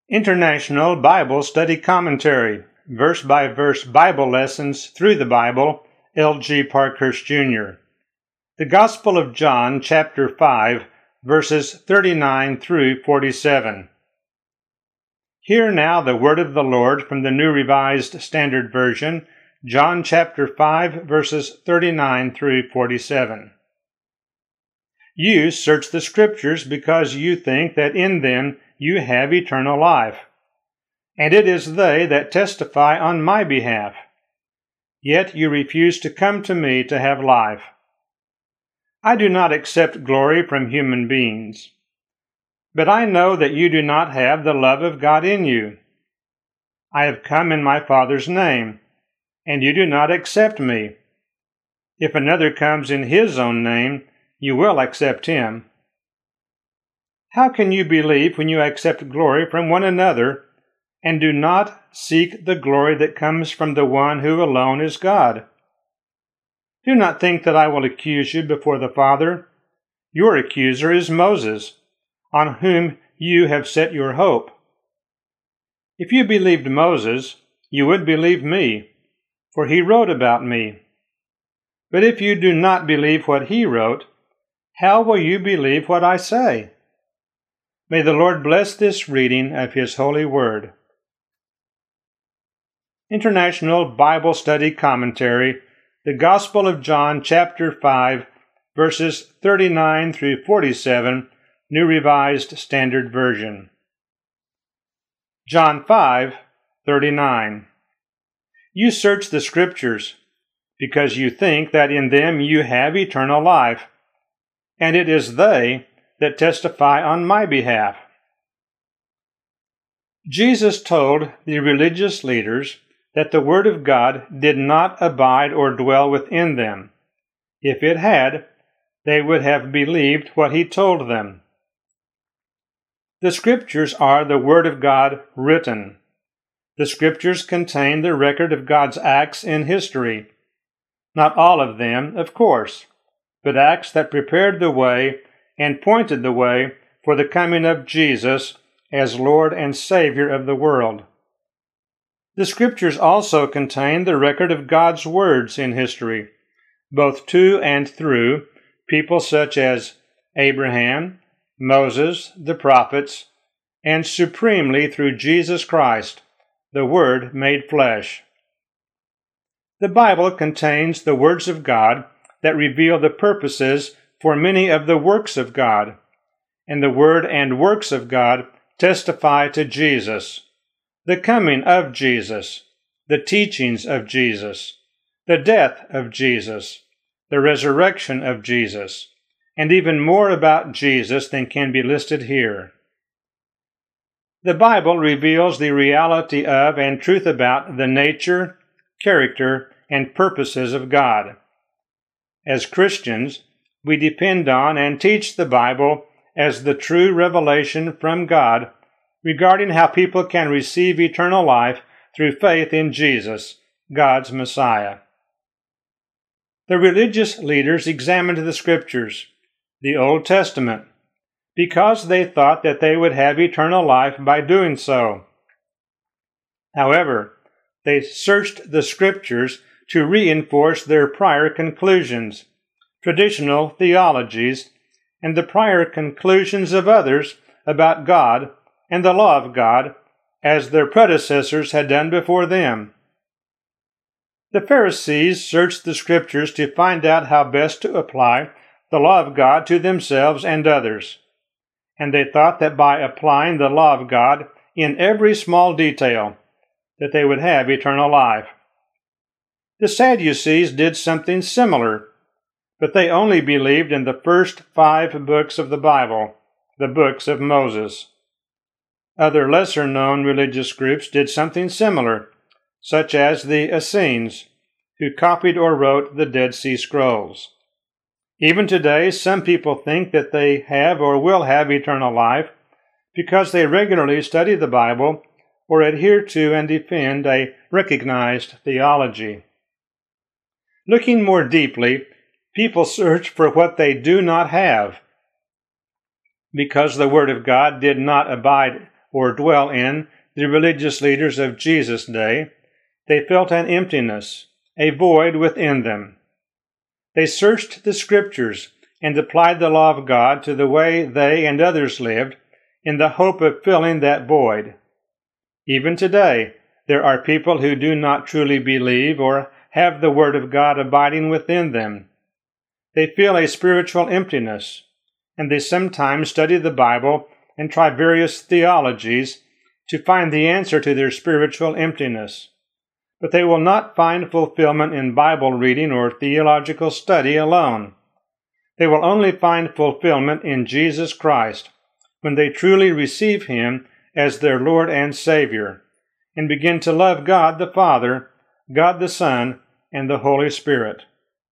International Bible Study Commentary, verse-by-verse Bible lessons through the Bible, L.G. Parkhurst, Jr. The Gospel of John, chapter 5, verses 39 through 47. Hear now the word of the Lord from the New Revised Standard Version, John chapter 5, verses 39 through 47. You search the Scriptures because you think that in them you have eternal life, and it is they that testify on my behalf. Yet you refuse to come to me to have life. I do not accept glory from human beings, but I know that you do not have the love of God in you. I have come in my Father's name, and you do not accept me. If another comes in his own name, you will accept him. How can you believe when you accept glory from one another and do not seek the glory that comes from the one who alone is God? Do not think that I will accuse you before the Father. Your accuser is Moses, on whom you have set your hope. If you believed Moses, you would believe me, for he wrote about me. But if you do not believe what he wrote, how will you believe what I say? May the Lord bless this reading of His holy word. International Bible Study Commentary, the Gospel of John, chapter 5, verses 39 through 47, New Revised Standard Version. John 5:39. You search the Scriptures, because you think that in them you have eternal life, and it is they that testify on my behalf. Jesus told the religious leaders that the Word of God did not abide or dwell within them. If it had, they would have believed what he told them. The Scriptures are the Word of God written. The Scriptures contain the record of God's acts in history. Not all of them, of course, but acts that prepared the way and pointed the way for the coming of Jesus as Lord and Savior of the world. The Scriptures also contain the record of God's words in history, both to and through people such as Abraham, Moses, the prophets, and supremely through Jesus Christ, the Word made flesh. The Bible contains the words of God that reveal the purposes for many of the works of God, and the Word and works of God testify to Jesus, the coming of Jesus, the teachings of Jesus, the death of Jesus, the resurrection of Jesus, and even more about Jesus than can be listed here. The Bible reveals the reality of and truth about the nature, character, and purposes of God. As Christians, we depend on and teach the Bible as the true revelation from God regarding how people can receive eternal life through faith in Jesus, God's Messiah. The religious leaders examined the Scriptures, the Old Testament, because they thought that they would have eternal life by doing so. However, they searched the Scriptures to reinforce their prior conclusions, traditional theologies, and the prior conclusions of others about God and the law of God, as their predecessors had done before them. The Pharisees searched the Scriptures to find out how best to apply the law of God to themselves and others, and they thought that by applying the law of God in every small detail, that they would have eternal life. The Sadducees did something similar, but they only believed in the first 5 books of the Bible, the books of Moses. Other lesser-known religious groups did something similar, such as the Essenes, who copied or wrote the Dead Sea Scrolls. Even today, some people think that they have or will have eternal life because they regularly study the Bible or adhere to and defend a recognized theology. Looking more deeply, people search for what they do not have. Because the Word of God did not abide or dwell in the religious leaders of Jesus' day, they felt an emptiness, a void within them. They searched the Scriptures and applied the law of God to the way they and others lived in the hope of filling that void. Even today, there are people who do not truly believe or have the Word of God abiding within them. They feel a spiritual emptiness, and they sometimes study the Bible and try various theologies to find the answer to their spiritual emptiness. But they will not find fulfillment in Bible reading or theological study alone. They will only find fulfillment in Jesus Christ when they truly receive Him as their Lord and Savior, and begin to love God the Father, God the Son, and the Holy Spirit.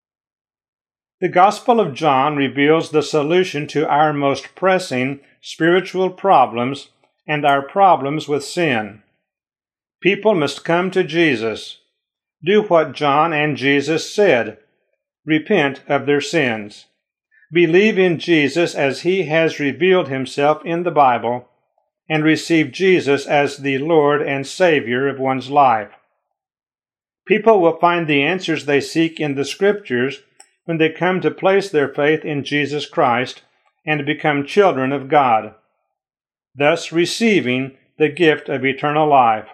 The Gospel of John reveals the solution to our most pressing spiritual problems and our problems with sin. People must come to Jesus, do what John and Jesus said, repent of their sins, believe in Jesus as He has revealed Himself in the Bible, and receive Jesus as the Lord and Savior of one's life. People will find the answers they seek in the Scriptures when they come to place their faith in Jesus Christ and become children of God, thus receiving the gift of eternal life.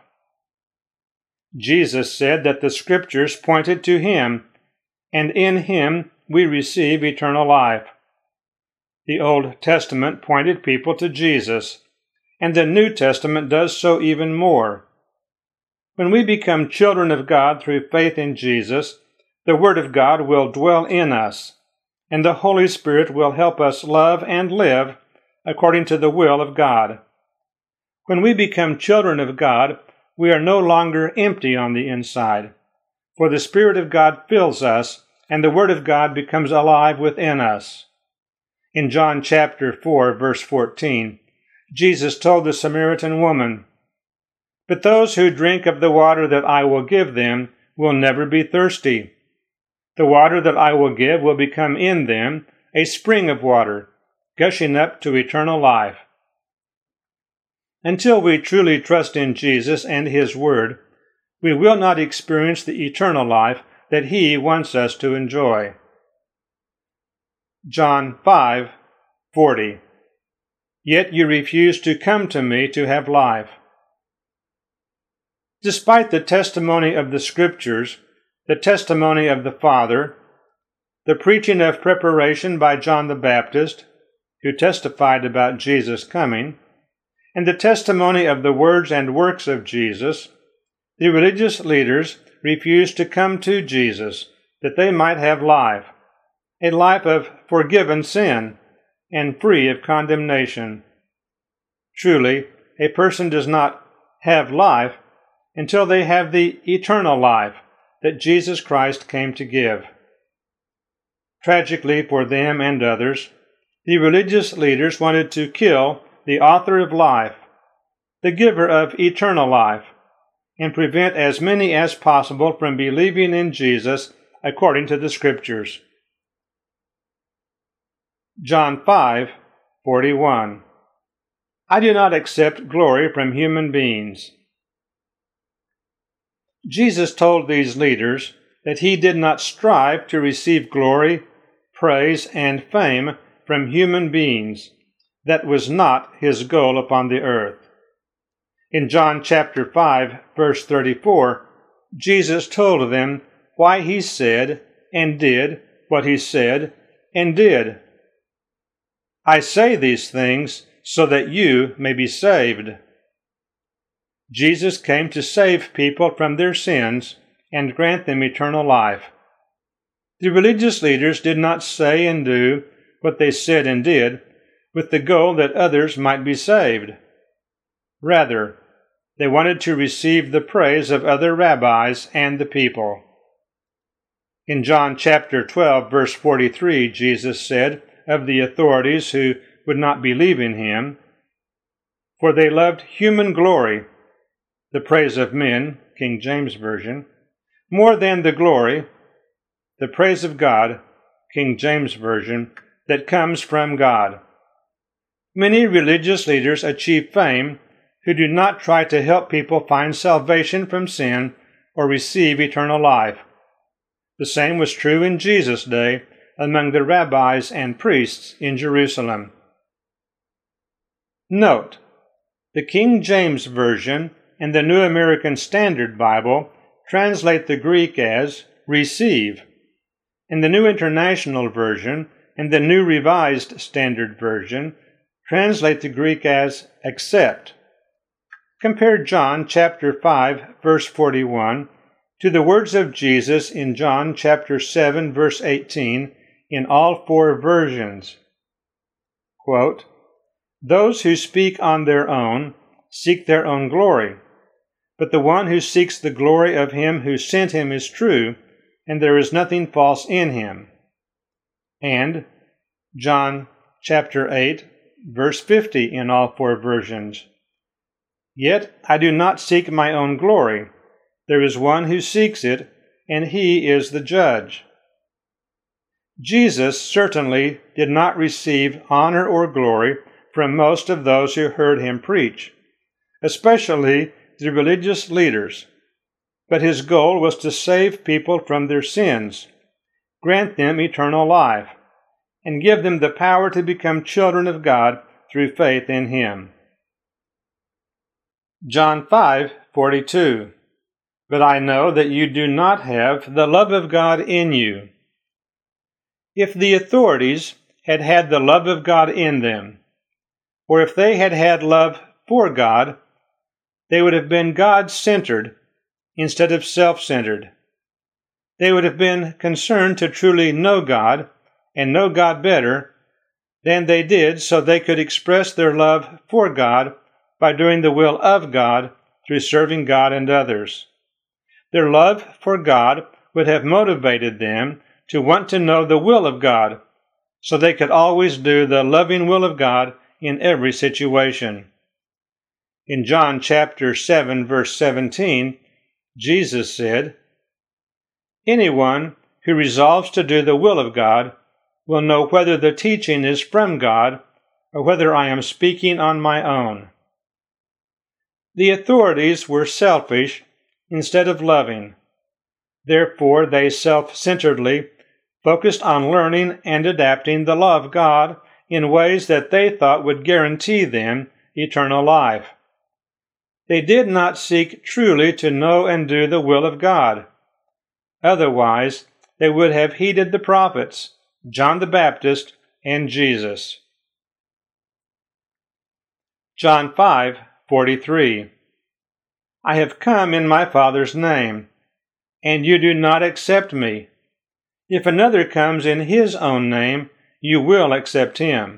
Jesus said that the Scriptures pointed to Him, and in Him we receive eternal life. The Old Testament pointed people to Jesus, and the New Testament does so even more. When we become children of God through faith in Jesus, the Word of God will dwell in us, and the Holy Spirit will help us love and live according to the will of God. When we become children of God, we are no longer empty on the inside, for the Spirit of God fills us, and the Word of God becomes alive within us. In John chapter 4, verse 14, Jesus told the Samaritan woman, "But those who drink of the water that I will give them will never be thirsty. The water that I will give will become in them a spring of water, gushing up to eternal life." Until we truly trust in Jesus and His Word, we will not experience the eternal life that He wants us to enjoy. John 5:40. Yet you refuse to come to me to have life. Despite the testimony of the Scriptures, the testimony of the Father, the preaching of preparation by John the Baptist, who testified about Jesus' coming, and the testimony of the words and works of Jesus, the religious leaders refused to come to Jesus that they might have life, a life of forgiven sin and free of condemnation. Truly, a person does not have life until they have the eternal life that Jesus Christ came to give. Tragically for them and others, the religious leaders wanted to kill the author of life, the giver of eternal life, and prevent as many as possible from believing in Jesus according to the Scriptures. John 5:41. I do not accept glory from human beings. Jesus told these leaders that He did not strive to receive glory, praise, and fame from human beings. That was not His goal upon the earth. In John chapter 5, verse 34, Jesus told them why He said and did what He said and did. I say these things so that you may be saved. Jesus came to save people from their sins and grant them eternal life. The religious leaders did not say and do what they said and did with the goal that others might be saved. Rather, they wanted to receive the praise of other rabbis and the people. In John chapter 12, verse 43, Jesus said of the authorities who would not believe in Him, "For they loved human glory," the praise of men, King James Version, "more than the glory," the praise of God, King James Version, that comes from God. Many religious leaders achieve fame who do not try to help people find salvation from sin or receive eternal life. The same was true in Jesus' day among the rabbis and priests in Jerusalem. Note, the King James Version and the New American Standard Bible translate the Greek as receive, and the New International Version and the New Revised Standard Version translate the Greek as accept. Compare John chapter 5, verse 41 to the words of Jesus in John chapter 7, verse 18 in all four versions. Quote, "Those who speak on their own seek their own glory, but the one who seeks the glory of him who sent him is true, and there is nothing false in him." And John chapter 8, verse 50 in all four versions. "Yet I do not seek my own glory. There is one who seeks it, and he is the judge." Jesus certainly did not receive honor or glory from most of those who heard him preach, especially the religious leaders. But his goal was to save people from their sins, grant them eternal life, and give them the power to become children of God through faith in him. John 5:42. "But I know that you do not have the love of God in you." If the authorities had had the love of God in them, or if they had had love for God, they would have been God-centered instead of self-centered. They would have been concerned to truly know God and know God better than they did so they could express their love for God by doing the will of God through serving God and others. Their love for God would have motivated them to want to know the will of God, so they could always do the loving will of God in every situation. In John chapter 7, verse 17, Jesus said, "Anyone who resolves to do the will of God will know whether the teaching is from God or whether I am speaking on my own." The authorities were selfish instead of loving. Therefore, they self-centeredly focused on learning and adapting the law of God in ways that they thought would guarantee them eternal life. They did not seek truly to know and do the will of God. Otherwise, they would have heeded the prophets, John the Baptist, and Jesus. John 5:43. "I have come in my Father's name, and you do not accept me. If another comes in his own name, you will accept him."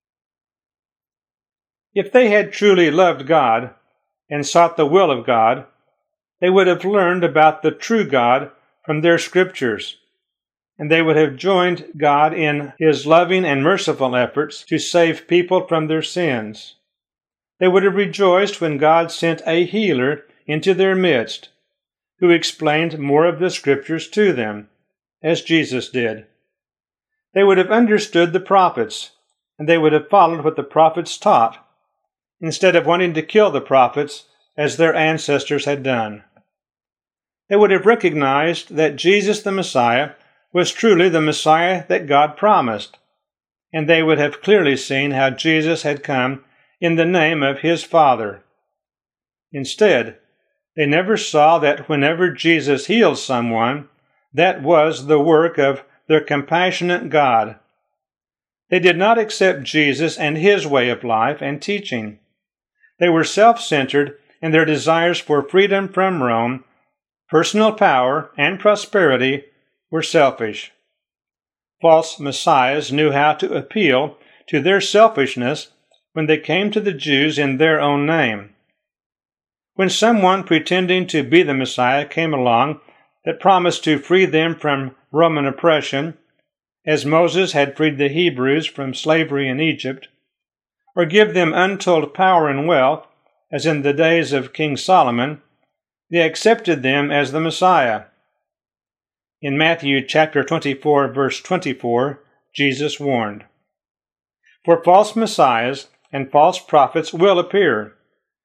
If they had truly loved God and sought the will of God, they would have learned about the true God from their scriptures, and they would have joined God in his loving and merciful efforts to save people from their sins. They would have rejoiced when God sent a healer into their midst, who explained more of the scriptures to them, as Jesus did. They would have understood the prophets, and they would have followed what the prophets taught, instead of wanting to kill the prophets as their ancestors had done. They would have recognized that Jesus the Messiah was truly the Messiah that God promised, and they would have clearly seen how Jesus had come in the name of his Father. Instead, they never saw that whenever Jesus healed someone, that was the work of their compassionate God. They did not accept Jesus and his way of life and teaching. They were self-centered in their desires for freedom from Rome. Personal power and prosperity were selfish. False messiahs knew how to appeal to their selfishness when they came to the Jews in their own name. When someone pretending to be the Messiah came along that promised to free them from Roman oppression, as Moses had freed the Hebrews from slavery in Egypt, or give them untold power and wealth, as in the days of King Solomon, they accepted them as the Messiah. In Matthew chapter 24, verse 24, Jesus warned, "For false messiahs and false prophets will appear,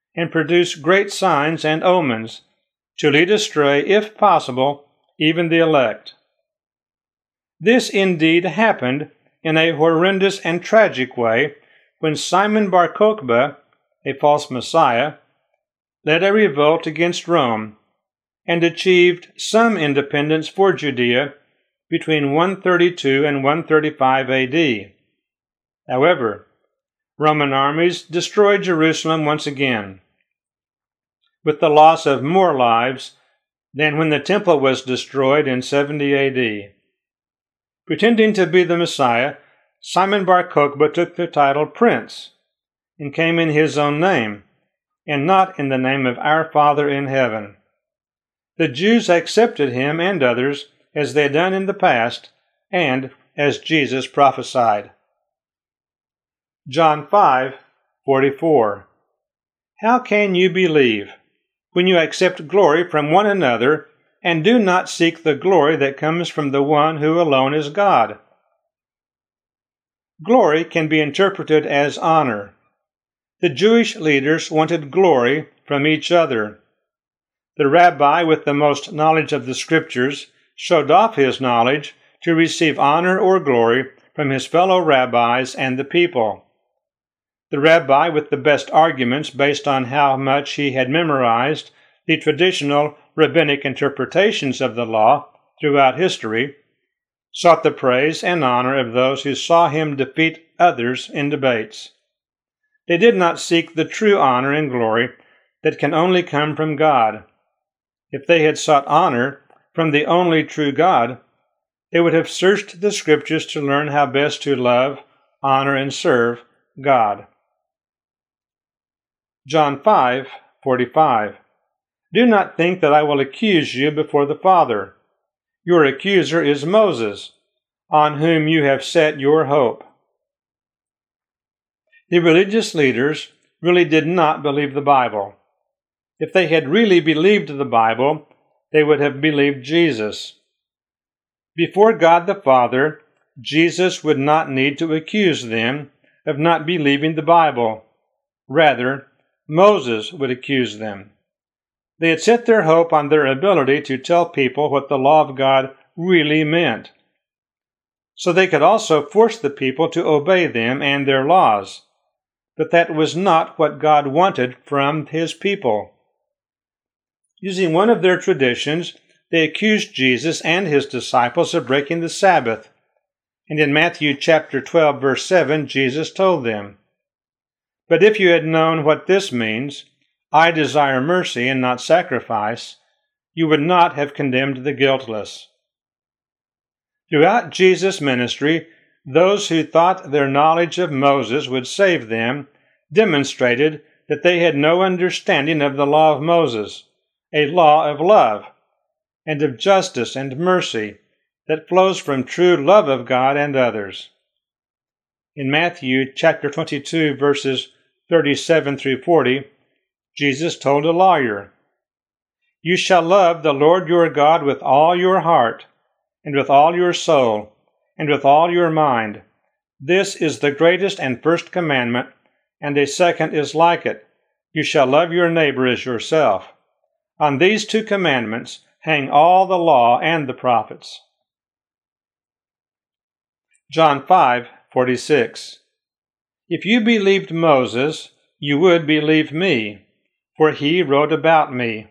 and produce great signs and omens, to lead astray, if possible, even the elect. This indeed happened in a horrendous and tragic way when Simon Bar Kokhba, a false Messiah, led a revolt against Rome and achieved some independence for Judea between 132 and 135 AD. However, Roman armies destroyed Jerusalem once again, with the loss of more lives than when the temple was destroyed in 70 AD. Pretending to be the Messiah, Simon Bar Kokhba took the title Prince and came in his own name, and not in the name of our Father in heaven. The Jews accepted him and others as they had done in the past, and as Jesus prophesied. John 5:44. How can you believe when you accept glory from one another and do not seek the glory that comes from the one who alone is God? Glory can be interpreted as honor. The Jewish leaders wanted glory from each other. The rabbi with the most knowledge of the Scriptures showed off his knowledge to receive honor or glory from his fellow rabbis and the people. The rabbi with the best arguments based on how much he had memorized the traditional rabbinic interpretations of the law throughout history sought the praise and honor of those who saw him defeat others in debates. They did not seek the true honor and glory that can only come from God. If they had sought honor from the only true God, they would have searched the Scriptures to learn how best to love, honor, and serve God. John 5:45. Do not think that I will accuse you before the Father. Your accuser is Moses, on whom you have set your hope. The religious leaders really did not believe the Bible. If they had really believed the Bible, they would have believed Jesus. Before God the Father, Jesus would not need to accuse them of not believing the Bible. Rather, Moses would accuse them. They had set their hope on their ability to tell people what the law of God really meant, so they could also force the people to obey them and their laws. But that was not what God wanted from his people. Using one of their traditions, they accused Jesus and his disciples of breaking the Sabbath. And in Matthew chapter 12, verse 7, Jesus told them, "But if you had known what this means, 'I desire mercy and not sacrifice,' you would not have condemned the guiltless." Throughout Jesus' ministry, those who thought their knowledge of Moses would save them demonstrated that they had no understanding of the law of Moses, a law of love and of justice and mercy that flows from true love of God and others. In Matthew chapter 22, verses 37 through 40, Jesus told a lawyer, "You shall love the Lord your God with all your heart, and with all your soul, and with all your mind. This is the greatest and first commandment, and a second is like it. You shall love your neighbor as yourself. On these two commandments hang all the law and the prophets." John 5:46. If you believed Moses, you would believe me, for he wrote about me.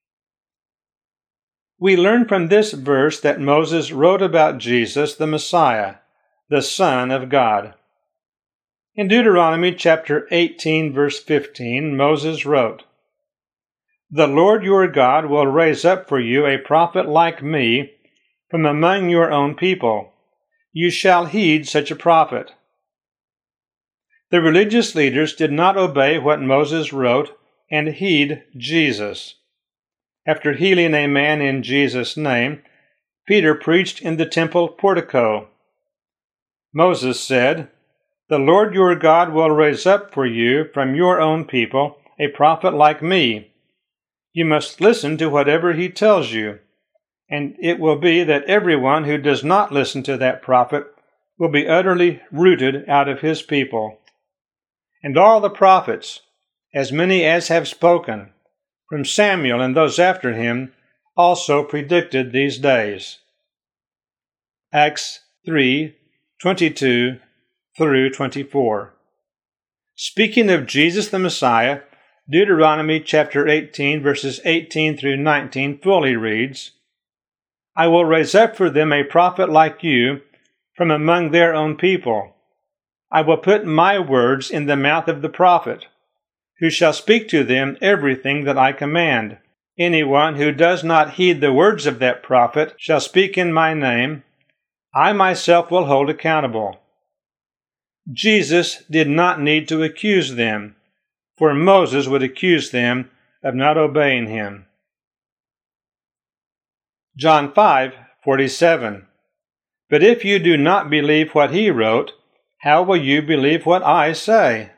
We learn from this verse that Moses wrote about Jesus, the Messiah, the Son of God. In Deuteronomy chapter 18, verse 15, Moses wrote, "The Lord your God will raise up for you a prophet like me from among your own people. You shall heed such a prophet." The religious leaders did not obey what Moses wrote and heed Jesus. After healing a man in Jesus' name, Peter preached in the temple portico. Moses said, "The Lord your God will raise up for you from your own people a prophet like me. You must listen to whatever he tells you, and it will be that everyone who does not listen to that prophet will be utterly rooted out of his people." And all the prophets, as many as have spoken, from Samuel and those after him, also predicted these days. Acts 3:22 through 24. Speaking of Jesus the Messiah, Deuteronomy chapter 18, verses 18 through 19 fully reads, I will raise up for them a prophet like you from among their own people. I will put my words in the mouth of the prophet, who shall speak to them everything that I command. Anyone who does not heed the words of that prophet shall speak in my name. I myself will hold accountable. Jesus did not need to accuse them, for Moses would accuse them of not obeying him. John 5:47. But if you do not believe what he wrote, how will you believe what I say?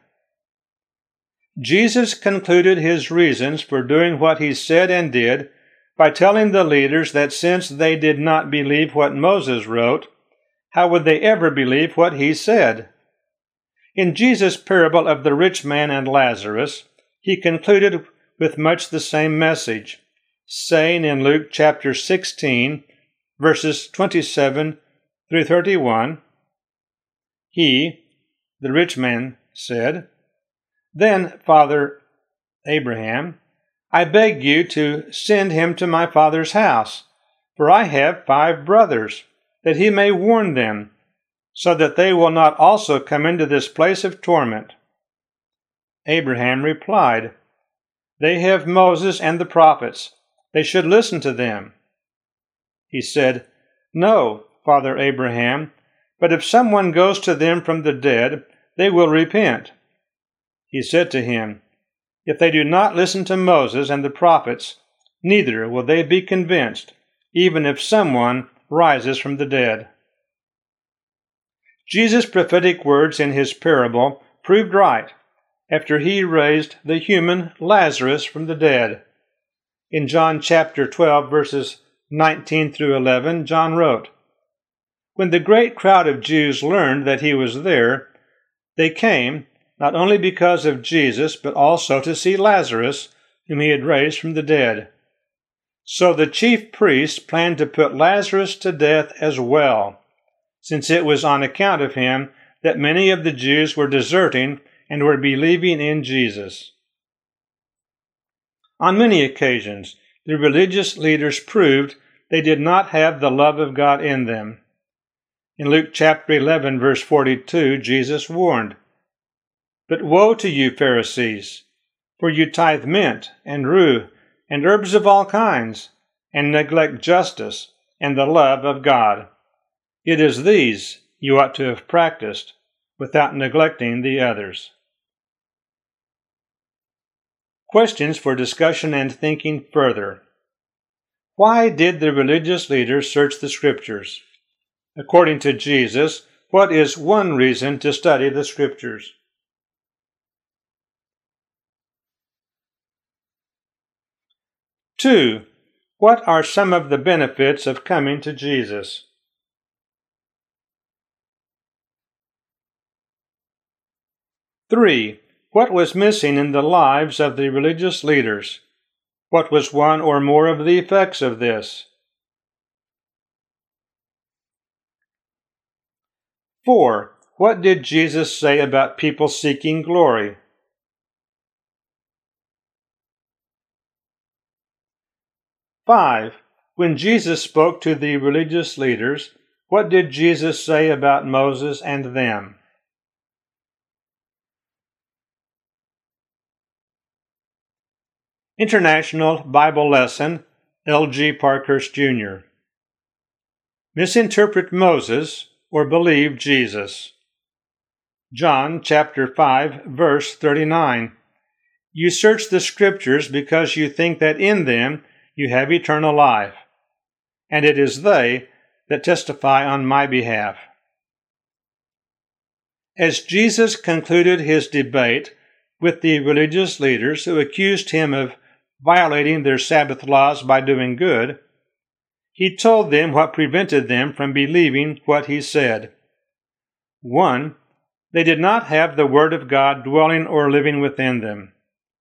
Jesus concluded his reasons for doing what he said and did by telling the leaders that since they did not believe what Moses wrote, how would they ever believe what he said? In Jesus' parable of the rich man and Lazarus, he concluded with much the same message, saying in Luke chapter 16, verses 27 through 31, He, the rich man, said, Then, Father Abraham, I beg you to send him to my father's house, for I have 5 brothers, that he may warn them, so that they will not also come into this place of torment. Abraham replied, They have Moses and the prophets. They should listen to them. He said, No, Father Abraham, but if someone goes to them from the dead, they will repent. He said to him, If they do not listen to Moses and the prophets, neither will they be convinced, even if someone rises from the dead. Jesus' prophetic words in his parable proved right after he raised the human Lazarus from the dead. In John chapter 12, verses 19 through 11, John wrote, When the great crowd of Jews learned that he was there, they came, not only because of Jesus, but also to see Lazarus, whom he had raised from the dead. So the chief priests planned to put Lazarus to death as well, since it was on account of him that many of the Jews were deserting and were believing in Jesus. On many occasions, the religious leaders proved they did not have the love of God in them. In Luke chapter 11, verse 42, Jesus warned, But woe to you, Pharisees, for you tithe mint and rue and herbs of all kinds, and neglect justice and the love of God. It is these you ought to have practiced, without neglecting the others. Questions for discussion and thinking further. Why did the religious leaders search the Scriptures? According to Jesus, what is one reason to study the Scriptures? Two, what are some of the benefits of coming to Jesus? Three, what was missing in the lives of the religious leaders? What was one or more of the effects of this? 4. What did Jesus say about people seeking glory? 5. When Jesus spoke to the religious leaders, what did Jesus say about Moses and them? International Bible Lesson, L.G. Parkhurst, Jr. Misinterpret Moses or believe Jesus. John chapter 5, verse 39. You search the Scriptures because you think that in them you have eternal life, and it is they that testify on my behalf. As Jesus concluded his debate with the religious leaders who accused him of violating their Sabbath laws by doing good, he told them what prevented them from believing what he said. 1. They did not have the Word of God dwelling or living within them.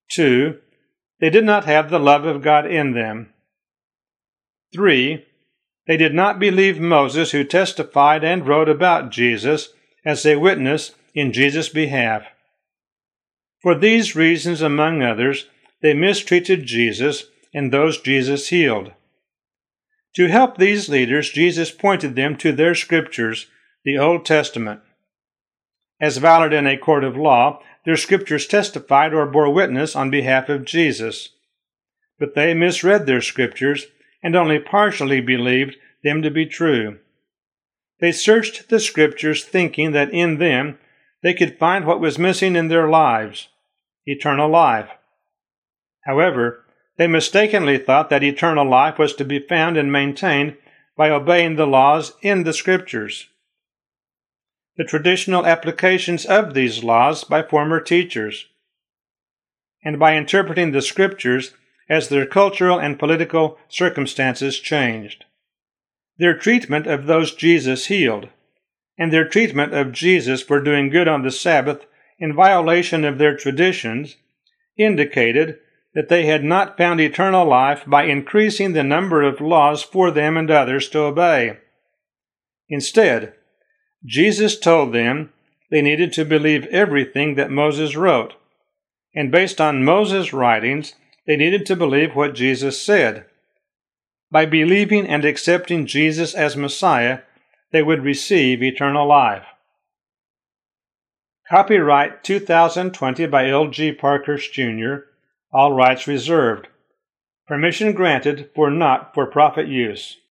2. They did not have the love of God in them. 3. They did not believe Moses, who testified and wrote about Jesus as a witness in Jesus' behalf. For these reasons, among others, they mistreated Jesus and those Jesus healed. To help these leaders, Jesus pointed them to their scriptures, the Old Testament. As valid in a court of law, their scriptures testified or bore witness on behalf of Jesus. But they misread their scriptures and only partially believed them to be true. They searched the scriptures thinking that in them they could find what was missing in their lives, eternal life. However, they mistakenly thought that eternal life was to be found and maintained by obeying the laws in the scriptures. The traditional applications of these laws by former teachers, and by interpreting the scriptures as their cultural and political circumstances changed. Their treatment of those Jesus healed, and their treatment of Jesus for doing good on the Sabbath in violation of their traditions, indicated that they had not found eternal life by increasing the number of laws for them and others to obey. Instead, Jesus told them they needed to believe everything that Moses wrote, and based on Moses' writings, they needed to believe what Jesus said. By believing and accepting Jesus as Messiah, they would receive eternal life. Copyright 2020 by L.G. Parkhurst, Jr., all rights reserved. Permission granted for not-for-profit use.